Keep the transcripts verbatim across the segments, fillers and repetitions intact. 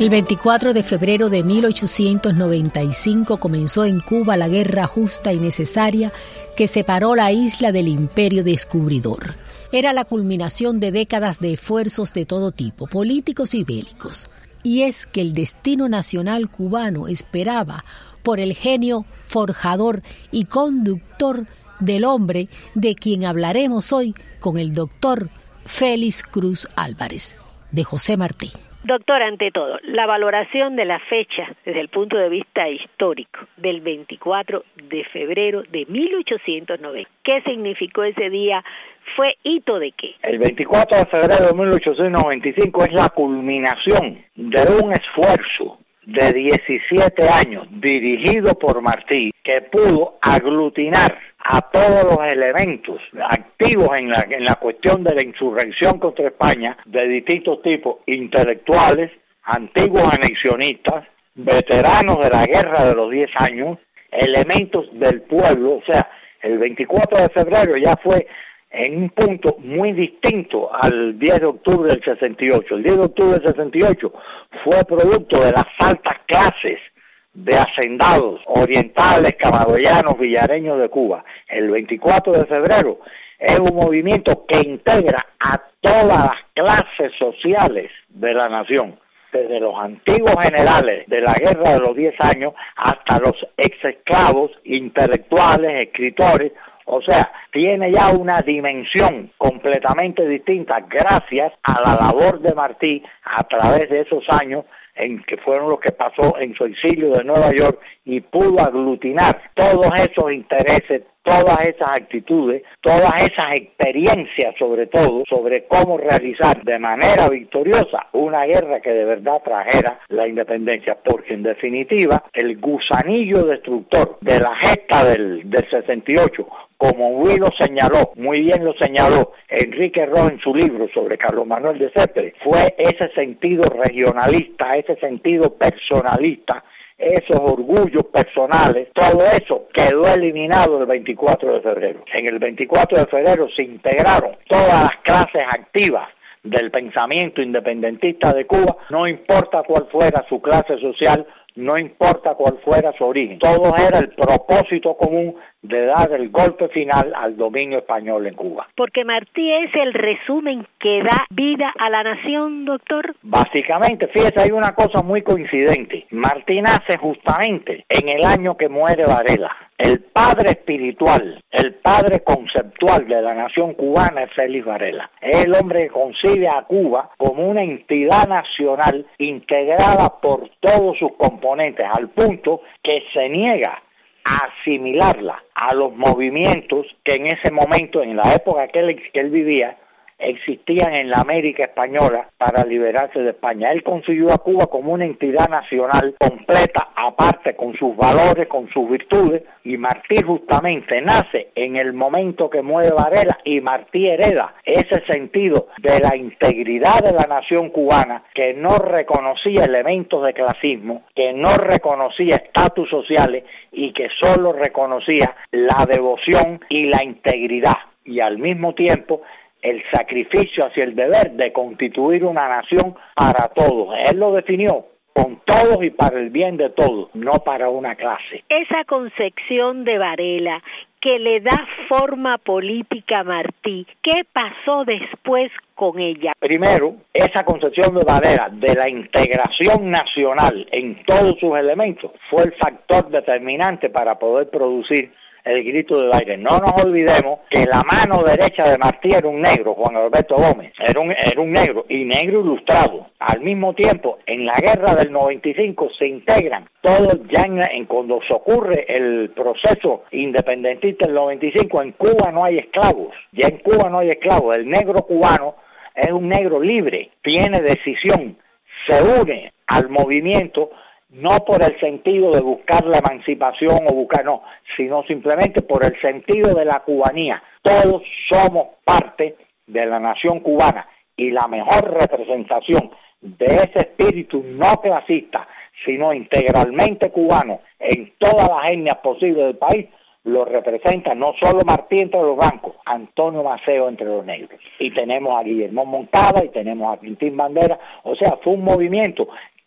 El veinticuatro de febrero de mil ochocientos noventa y cinco comenzó en Cuba la guerra justa y necesaria que separó la isla del imperio descubridor. Era la culminación de décadas de esfuerzos de todo tipo, políticos y bélicos. Y es que el destino nacional cubano esperaba por el genio forjador y conductor del hombre de quien hablaremos hoy con el doctor Félix Cruz Álvarez, de José Martí. Doctor, ante todo, la valoración de la fecha desde el punto de vista histórico del veinticuatro de febrero de mil ochocientos noventa. ¿Qué significó ese día? ¿Fue hito de qué? El veinticuatro de febrero de mil ochocientos noventa y cinco es la culminación de un esfuerzo de diecisiete años dirigido por Martí, que pudo aglutinar a todos los elementos activos en la, en la cuestión de la insurrección contra España de distintos tipos, intelectuales, antiguos anexionistas, veteranos de la guerra de los diez años, elementos del pueblo. O sea, el veinticuatro de febrero ya fue en un punto muy distinto al diez de octubre del sesenta y ocho. El diez de octubre del sesenta y ocho fue producto de las altas clases de hacendados orientales, camagüeyanos, villareños de Cuba. El veinticuatro de febrero es un movimiento que integra a todas las clases sociales de la nación, desde los antiguos generales de la guerra de los diez años hasta los exesclavos, intelectuales, escritores. O sea, tiene ya una dimensión completamente distinta gracias a la labor de Martí a través de esos años en que fueron los que pasó en su exilio de Nueva York y pudo aglutinar todos esos intereses, todas esas actitudes, todas esas experiencias sobre todo, sobre cómo realizar de manera victoriosa una guerra que de verdad trajera la independencia, porque en definitiva el gusanillo destructor de la gesta del, del sesenta y ocho, como muy lo señaló, muy bien lo señaló Enrique Rojas en su libro sobre Carlos Manuel de Céspedes, fue ese sentido regionalista, ese sentido personalista, esos orgullos personales, todo eso quedó eliminado el veinticuatro de febrero. En el veinticuatro de febrero se integraron todas las clases activas del pensamiento independentista de Cuba, no importa cuál fuera su clase social, no importa cuál fuera su origen. Todo era el propósito común de dar el golpe final al dominio español en Cuba. Porque Martí es el resumen que da vida a la nación, doctor. Básicamente, fíjese, hay una cosa muy coincidente. Martí nace justamente en el año que muere Varela. El padre espiritual, el padre conceptual de la nación cubana es Félix Varela. Es el hombre que concibe a Cuba como una entidad nacional integrada por todos sus componentes, al punto que se niega a asimilarla a los movimientos que en ese momento, en la época que él, que él vivía, existían en la América española para liberarse de España. Él concibió a Cuba como una entidad nacional completa, aparte con sus valores, con sus virtudes, y Martí justamente nace en el momento que muere Varela, y Martí hereda ese sentido de la integridad de la nación cubana, que no reconocía elementos de clasismo, que no reconocía estatus sociales y que solo reconocía la devoción y la integridad, y al mismo tiempo el sacrificio hacia el deber de constituir una nación para todos. Él lo definió con todos y para el bien de todos, no para una clase. Esa concepción de Varela que le da forma política a Martí, ¿qué pasó después con ella? Primero, esa concepción de Varela de la integración nacional en todos sus elementos fue el factor determinante para poder producir el grito del aire. No nos olvidemos que la mano derecha de Martí era un negro, Juan Alberto Gómez, era un, era un negro, y negro ilustrado. Al mismo tiempo, en la guerra del noventa y cinco se integran todos ya en, en cuando se ocurre el proceso independentista del noventa y cinco, en Cuba no hay esclavos, ya en Cuba no hay esclavos, el negro cubano es un negro libre, tiene decisión, se une al movimiento, no por el sentido de buscar la emancipación o buscar, no, sino simplemente por el sentido de la cubanía. Todos somos parte de la nación cubana, y la mejor representación de ese espíritu no clasista, sino integralmente cubano en todas las etnias posibles del país, lo representa no solo Martí entre los blancos, Antonio Maceo entre los negros. Y tenemos a Guillermo Moncada y tenemos a Quintín Bandera. O sea, fue un movimiento que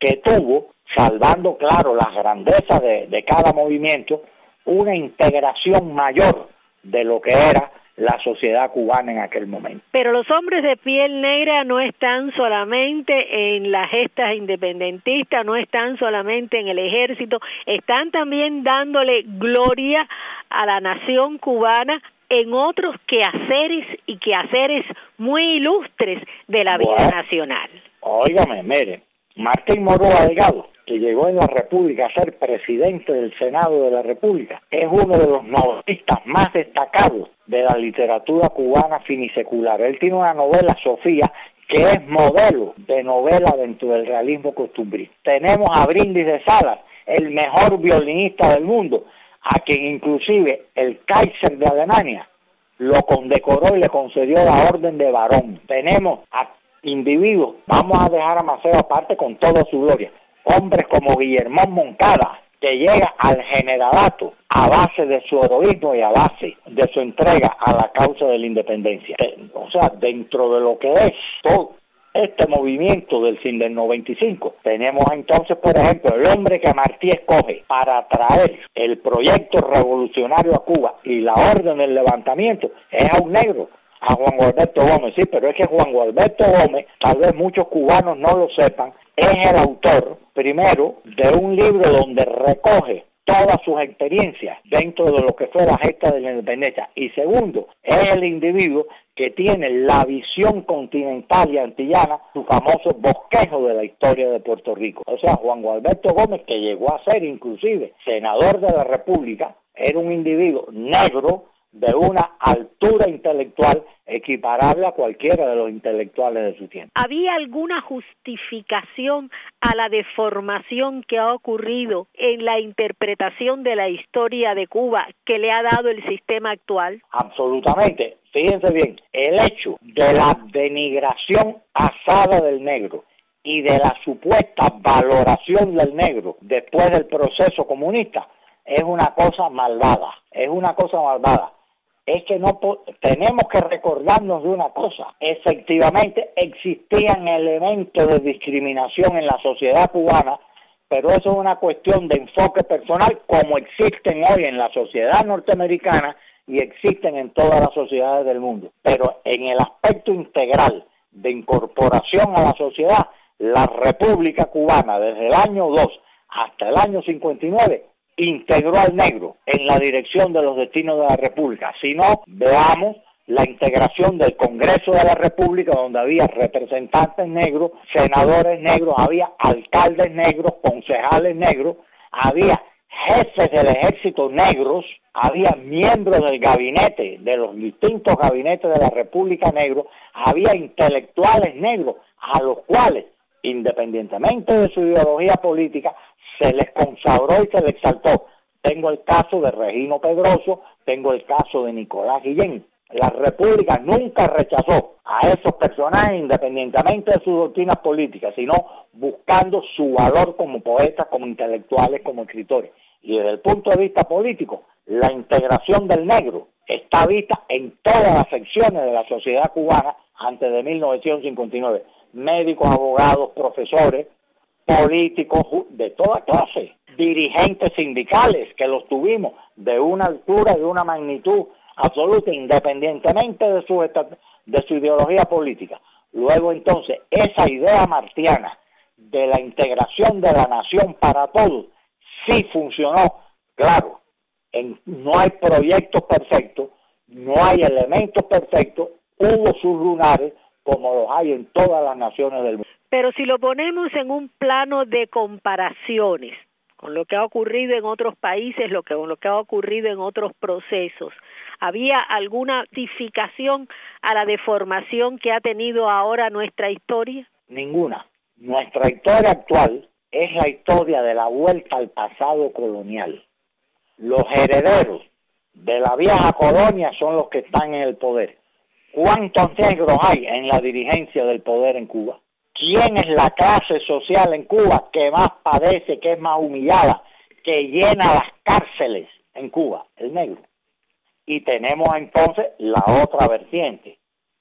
que tuvo, salvando, claro, las grandezas de, de cada movimiento, una integración mayor de lo que era la sociedad cubana en aquel momento. Pero los hombres de piel negra no están solamente en las gestas independentistas, no están solamente en el ejército, están también dándole gloria a la nación cubana en otros quehaceres y quehaceres muy ilustres de la vida bueno, nacional. Óigame, mire, Martín Moroa Delgado, que llegó en la República a ser presidente del Senado de la República, es uno de los novelistas más destacados de la literatura cubana finisecular. Él tiene una novela, Sofía, que es modelo de novela dentro del realismo costumbrista. Tenemos a Brindis de Salas, el mejor violinista del mundo, a quien inclusive el Kaiser de Alemania lo condecoró y le concedió la orden de varón. Tenemos a individuos, vamos a dejar a Maceo aparte con toda su gloria, hombres como Guillermo Moncada, que llega al generalato a base de su heroísmo y a base de su entrega a la causa de la independencia. O sea, dentro de lo que es todo este movimiento del fin del noventa y cinco, tenemos entonces, por ejemplo, el hombre que Martí escoge para traer el proyecto revolucionario a Cuba y la orden del levantamiento, es a un negro, a Juan Gualberto Gómez. Sí, pero es que Juan Gualberto Gómez, tal vez muchos cubanos no lo sepan, es el autor, primero, de un libro donde recoge todas sus experiencias dentro de lo que fue la gesta de la independencia, y segundo, es el individuo que tiene la visión continental y antillana, su famoso bosquejo de la historia de Puerto Rico. O sea, Juan Gualberto Gómez, que llegó a ser inclusive senador de la República, era un individuo negro de una altura intelectual equiparable a cualquiera de los intelectuales de su tiempo. ¿Había alguna justificación a la deformación que ha ocurrido en la interpretación de la historia de Cuba que le ha dado el sistema actual? Absolutamente. Fíjense bien, el hecho de la denigración asada del negro y de la supuesta valoración del negro después del proceso comunista es una cosa malvada, es una cosa malvada. Es que no tenemos que recordarnos de una cosa. Efectivamente existían elementos de discriminación en la sociedad cubana, pero eso es una cuestión de enfoque personal, como existen hoy en la sociedad norteamericana y existen en todas las sociedades del mundo. Pero en el aspecto integral de incorporación a la sociedad, la República Cubana desde el año dos hasta el año cincuenta y nueve integró al negro en la dirección de los destinos de la República. Si no, veamos la integración del Congreso de la República, donde había representantes negros, senadores negros, había alcaldes negros, concejales negros, había jefes del ejército negros, había miembros del gabinete, de los distintos gabinetes de la República negros, había intelectuales negros, a los cuales, independientemente de su ideología política, se les consagró y se les exaltó. Tengo el caso de Regino Pedroso, tengo el caso de Nicolás Guillén. La República nunca rechazó a esos personajes independientemente de sus doctrinas políticas, sino buscando su valor como poetas, como intelectuales, como escritores. Y desde el punto de vista político, la integración del negro está vista en todas las secciones de la sociedad cubana antes de mil novecientos cincuenta y nueve. Médicos, abogados, profesores, políticos de toda clase, dirigentes sindicales que los tuvimos de una altura, de una magnitud absoluta, independientemente de su, de su ideología política. Luego entonces, esa idea martiana de la integración de la nación para todos, sí funcionó. Claro, en, no hay proyectos perfectos, no hay elementos perfectos, hubo sus lunares como los hay en todas las naciones del mundo. Pero si lo ponemos en un plano de comparaciones con lo que ha ocurrido en otros países, lo que, con lo que ha ocurrido en otros procesos, ¿había alguna justificación a la deformación que ha tenido ahora nuestra historia? Ninguna. Nuestra historia actual es la historia de la vuelta al pasado colonial. Los herederos de la vieja colonia son los que están en el poder. ¿Cuántos negros hay en la dirigencia del poder en Cuba? ¿Quién es la clase social en Cuba que más padece, que es más humillada, que llena las cárceles en Cuba? El negro. Y tenemos entonces la otra vertiente,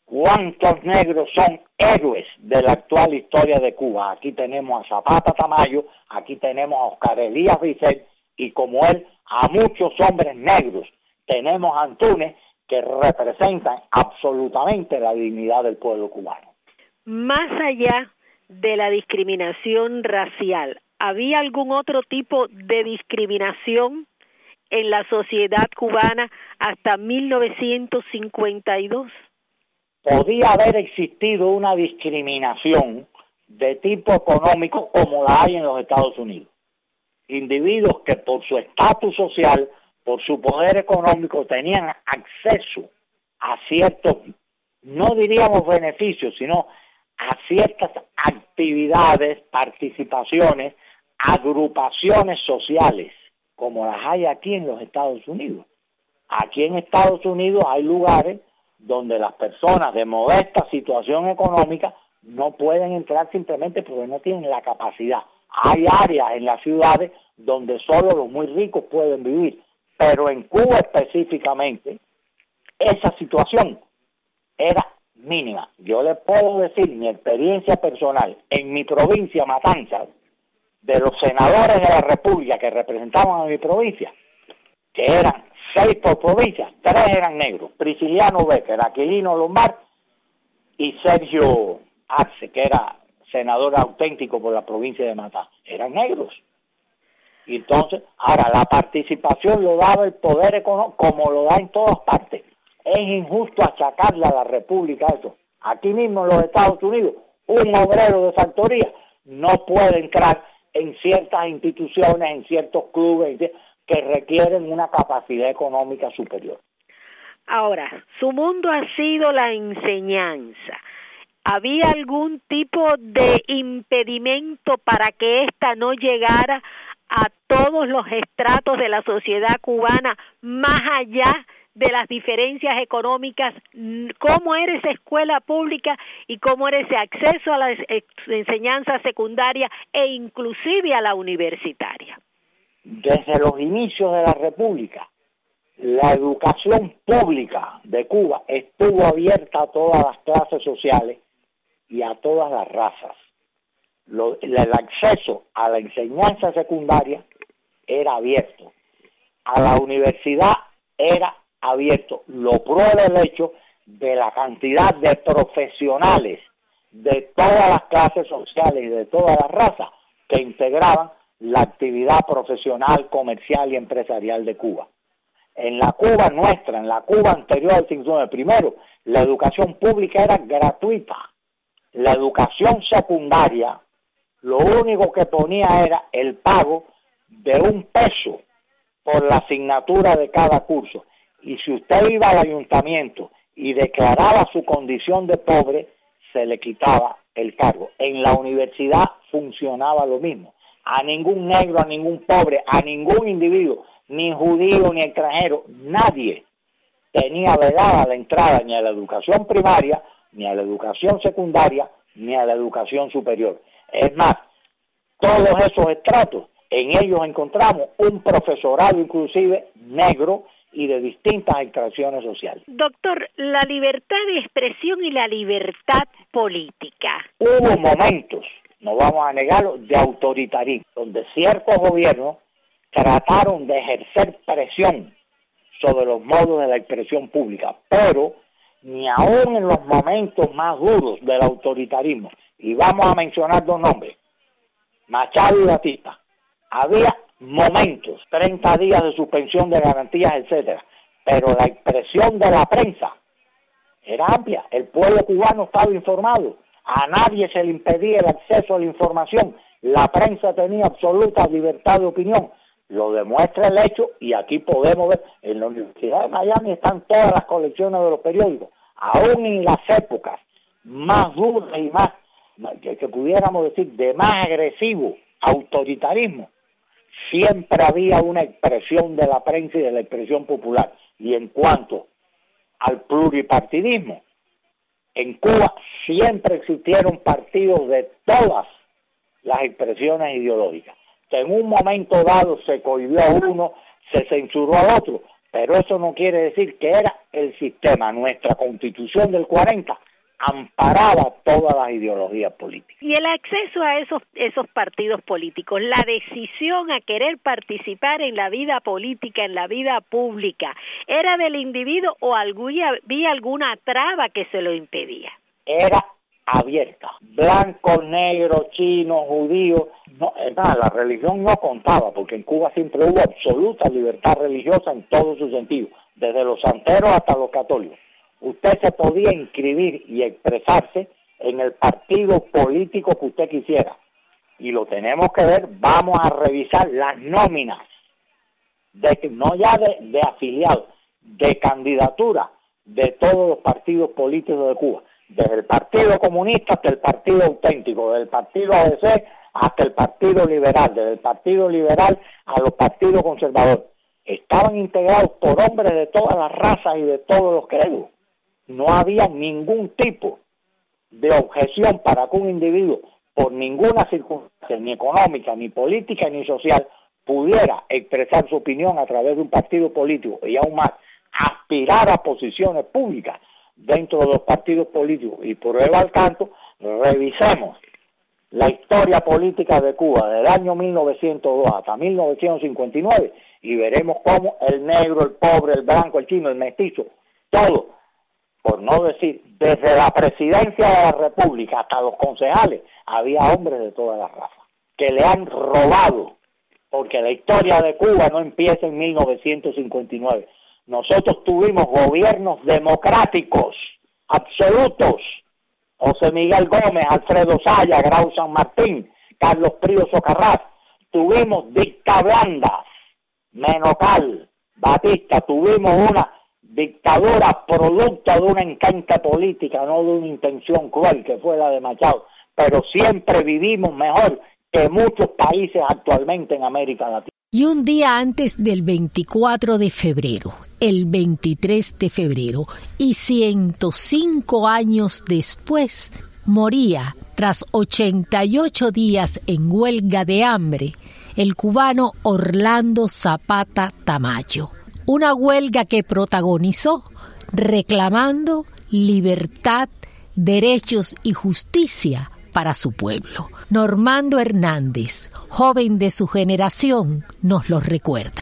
¿Cuántos negros son héroes de la actual historia de Cuba? Aquí tenemos a Zapata Tamayo, aquí tenemos a Oscar Elías Vicente y como él a muchos hombres negros. Tenemos a Antúnez que representan absolutamente la dignidad del pueblo cubano. Más allá de la discriminación racial, ¿había algún otro tipo de discriminación en la sociedad cubana hasta mil novecientos cincuenta y dos? Podía haber existido una discriminación de tipo económico como la hay en los Estados Unidos. Individuos que por su estatus social, por su poder económico, tenían acceso a ciertos, no diríamos beneficios, sino a ciertas actividades, participaciones, agrupaciones sociales, como las hay aquí en los Estados Unidos. Aquí en Estados Unidos hay lugares donde las personas de modesta situación económica no pueden entrar simplemente porque no tienen la capacidad. Hay áreas en las ciudades donde solo los muy ricos pueden vivir, pero en Cuba específicamente esa situación era mínima. Yo le puedo decir mi experiencia personal en mi provincia, Matanzas, de los senadores de la República que representaban a mi provincia, que eran seis por provincia, tres eran negros: Prisciliano Becker, Aquilino Lombard y Sergio Arce, que era senador auténtico por la provincia de Matanzas. Eran negros. Y entonces, ahora, la participación lo daba el poder económico, como lo da en todas partes. Es injusto achacarle a la República eso. Aquí mismo en los Estados Unidos, un obrero de factoría no puede entrar en ciertas instituciones, en ciertos clubes que requieren una capacidad económica superior. Ahora, su mundo ha sido la enseñanza. ¿Había algún tipo de impedimento para que ésta no llegara a todos los estratos de la sociedad cubana, más allá de las diferencias económicas? ¿Cómo era esa escuela pública y cómo era ese acceso a la enseñanza secundaria e inclusive a la universitaria? Desde los inicios de la República, la educación pública de Cuba estuvo abierta a todas las clases sociales y a todas las razas. Lo, el acceso a la enseñanza secundaria era abierto. A la universidad era abierto. Lo prueba el hecho de la cantidad de profesionales de todas las clases sociales y de todas las razas que integraban la actividad profesional, comercial y empresarial de Cuba. En la Cuba nuestra, en la Cuba anterior al cincuenta y nueve, primero, la educación pública era gratuita. La educación secundaria, lo único que ponía era el pago de un peso por la asignatura de cada curso. Y si usted iba al ayuntamiento y declaraba su condición de pobre, se le quitaba el cargo. En la universidad funcionaba lo mismo. A ningún negro, a ningún pobre, a ningún individuo, ni judío ni extranjero, nadie tenía vedada la entrada ni a la educación primaria, ni a la educación secundaria, ni a la educación superior. Es más, todos esos estratos, en ellos encontramos un profesorado inclusive negro y de distintas extracciones sociales. Doctor, la libertad de expresión y la libertad política. Hubo momentos, no vamos a negarlo, de autoritarismo, donde ciertos gobiernos trataron de ejercer presión sobre los modos de la expresión pública, pero ni aún en los momentos más duros del autoritarismo, y vamos a mencionar dos nombres, Machado y Batista, había momentos, treinta días de suspensión de garantías, etcétera, pero la expresión de la prensa era amplia, el pueblo cubano estaba informado, a nadie se le impedía el acceso a la información, la prensa tenía absoluta libertad de opinión, lo demuestra el hecho, y aquí podemos ver, en la Universidad de Miami están todas las colecciones de los periódicos, aún en las épocas más duras y más, que, que pudiéramos decir, de más agresivo autoritarismo, siempre había una expresión de la prensa y de la expresión popular. Y en cuanto al pluripartidismo, en Cuba siempre existieron partidos de todas las expresiones ideológicas. Que en un momento dado se cohibió a uno, se censuró al otro, pero eso no quiere decir que era el sistema, nuestra Constitución del cuarenta, amparaba todas las ideologías políticas. Y el acceso a esos esos partidos políticos, la decisión a querer participar en la vida política, en la vida pública, ¿era del individuo o había, había alguna traba que se lo impedía? Era abierta, blancos, negros, chinos, judíos, no, nada, la religión no contaba, porque en Cuba siempre hubo absoluta libertad religiosa en todo su sentido, desde los santeros hasta los católicos. Usted se podía inscribir y expresarse en el partido político que usted quisiera. Y lo tenemos que ver, vamos a revisar las nóminas, de, no ya de, de afiliados, de candidatura de todos los partidos políticos de Cuba, desde el Partido Comunista hasta el Partido Auténtico, desde el Partido A D C hasta el Partido Liberal, desde el Partido Liberal a los partidos conservadores. Estaban integrados por hombres de todas las razas y de todos los credos. No había ningún tipo de objeción para que un individuo, por ninguna circunstancia, ni económica, ni política, ni social, pudiera expresar su opinión a través de un partido político y aún más aspirar a posiciones públicas dentro de los partidos políticos. Y por el al canto, revisemos la historia política de Cuba desde el año mil novecientos dos hasta mil novecientos cincuenta y nueve y veremos cómo el negro, el pobre, el blanco, el chino, el mestizo, todo, por no decir, desde la presidencia de la República hasta los concejales, había hombres de todas las razas que le han robado, porque la historia de Cuba no empieza en mil novecientos cincuenta y nueve. Nosotros tuvimos gobiernos democráticos absolutos, José Miguel Gómez, Alfredo Saya, Grau San Martín, Carlos Prío Socarrás. Tuvimos dictablandas, Menocal, Batista. Tuvimos una dictadura producto de una encanta política, no de una intención cruel que fue la de Machado. Pero siempre vivimos mejor que muchos países actualmente en América Latina. Y un día antes del veinticuatro de febrero, el veintitrés de febrero, y ciento cinco años después, moría, tras ochenta y ocho días en huelga de hambre, el cubano Orlando Zapata Tamayo. Una huelga que protagonizó reclamando libertad, derechos y justicia para su pueblo. Normando Hernández, joven de su generación, nos lo recuerda.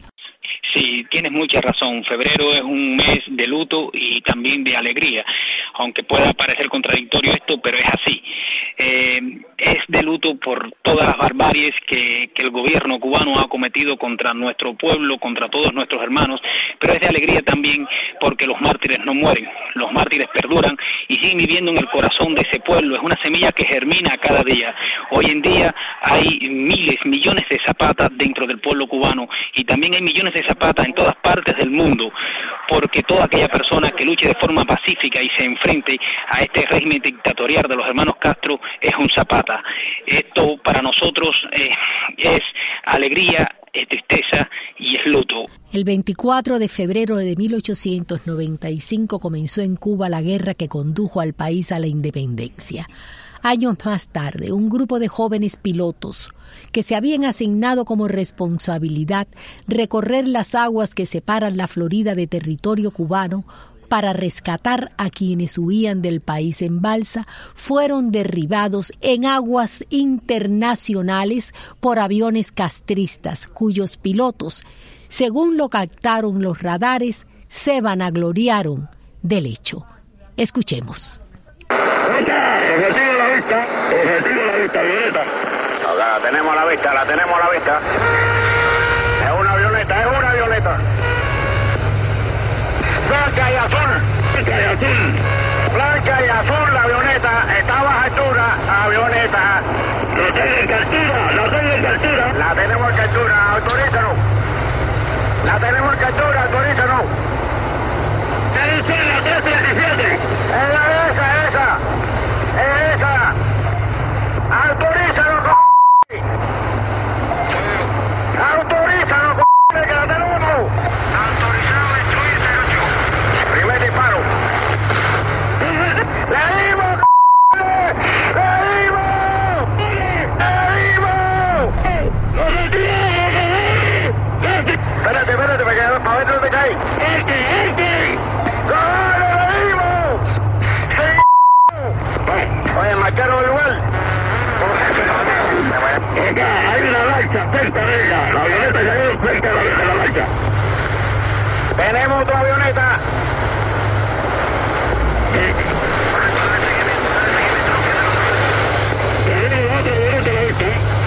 Sí, tienes mucha razón. Febrero es un mes de luto y también de alegría, aunque pueda parecer contradictorio esto, pero es así. Eh, es de luto por todas las barbaries que, que el gobierno cubano ha cometido contra nuestro pueblo, contra todos nuestros hermanos, pero es de alegría también porque los mártires no mueren, los mártires perduran y siguen viviendo en el corazón de ese pueblo. Es una semilla que germina cada día. Hoy en día hay miles, millones de zapatas dentro del pueblo cubano y también hay millones de zapatas en todas partes del mundo, porque toda aquella persona que luche de forma pacífica y se enfrente a este régimen dictatorial de los hermanos Castro es un Zapata. Esto para nosotros eh, es alegría, es tristeza y es luto. El veinticuatro de febrero de mil ochocientos noventa y cinco comenzó en Cuba la guerra que condujo al país a la independencia. Años más tarde, un grupo de jóvenes pilotos que se habían asignado como responsabilidad recorrer las aguas que separan la Florida de territorio cubano para rescatar a quienes huían del país en balsa, fueron derribados en aguas internacionales por aviones castristas, cuyos pilotos, según lo captaron los radares, se vanagloriaron del hecho. Escuchemos. Objetivo a la vista, objetivo a la vista, avioneta. La tenemos a la vista, la tenemos a la vista. Es una avioneta, es una avioneta. Blanca y azul. Blanca y azul. Blanca y azul, la avioneta está a baja altura, avioneta. La tengo en captura, la tengo en captura. La tenemos en captura, autorízanos. La tenemos en captura, autorízanos. ¿Qué dice la tres diecisiete? Es esa, esa. Es esa. Autorízanos, c***. Autorízanos, c***, que la tenemos. Autorizado, destruir cero ocho. Primer disparo. ¡Le dimos, c***! ¡Le dimos! ¡Le dimos! ¡No se tira! Espérate, espérate, para ver dónde cae. ¡Este, este! ¡Gol! Acá hay una lancha cerca de ella. La avioneta cayó cerca de la, de la lancha. Tenemos otra avioneta. Tenemos otra avioneta a la vista.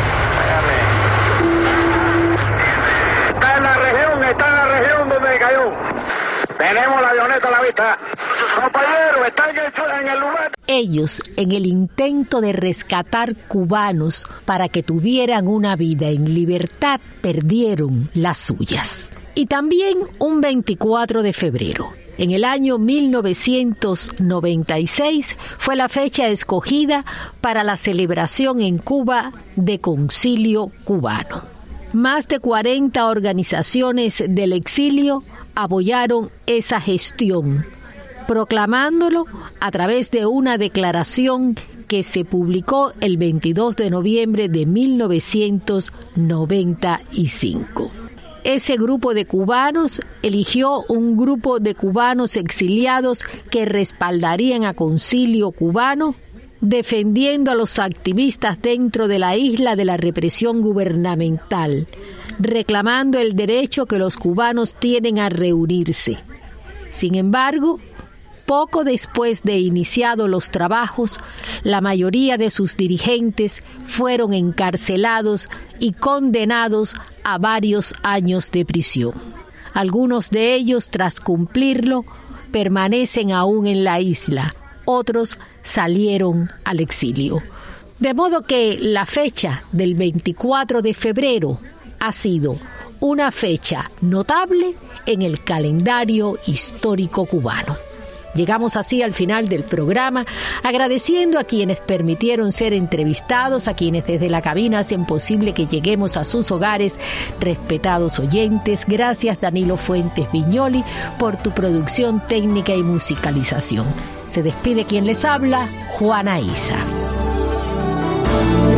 Está en la región, está en la región donde cayó. Tenemos la avioneta a la vista. Compañeros, están en el, en el lugar. Ellos, en el intento de rescatar cubanos para que tuvieran una vida en libertad, perdieron las suyas. Y también un veinticuatro de febrero. En el año mil novecientos noventa y seis fue la fecha escogida para la celebración en Cuba de Concilio Cubano. Más de cuarenta organizaciones del exilio apoyaron esa gestión, proclamándolo a través de una declaración que se publicó el veintidós de noviembre de mil novecientos noventa y cinco. Ese grupo de cubanos eligió un grupo de cubanos exiliados que respaldarían a Concilio Cubano, defendiendo a los activistas dentro de la isla de la represión gubernamental, reclamando el derecho que los cubanos tienen a reunirse. Sin embargo, poco después de iniciados los trabajos, la mayoría de sus dirigentes fueron encarcelados y condenados a varios años de prisión. Algunos de ellos, tras cumplirlo, permanecen aún en la isla. Otros salieron al exilio. De modo que la fecha del veinticuatro de febrero ha sido una fecha notable en el calendario histórico cubano. Llegamos así al final del programa, agradeciendo a quienes permitieron ser entrevistados, a quienes desde la cabina hacen posible que lleguemos a sus hogares, respetados oyentes. Gracias, Danilo Fuentes Viñoli, por tu producción técnica y musicalización. Se despide quien les habla, Juana Isa.